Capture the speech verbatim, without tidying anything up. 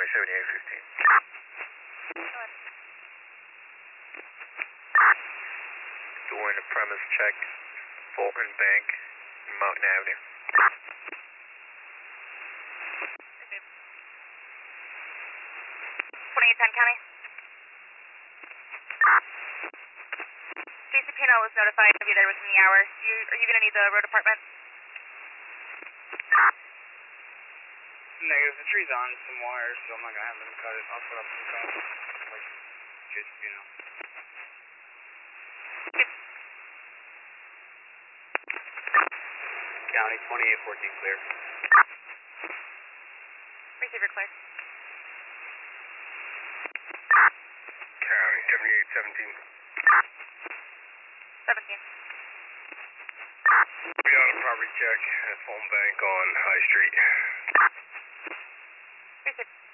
seventy-eight fifteen. Doing a premise check, Fulton Bank, Mountain Avenue. twenty-eight ten County. D C P N O was notified to be there within the hour. You, are you going to need the road department? Negative. The tree's on some wires, so I'm not going to have them cut it. I'll put up some stuff. Like, just, you know. County twenty-eight fourteen clear. Receiver clear. County seventy-eight seventeen. seventeen. We got a property check at Fulton Bank on High Street. Receiver.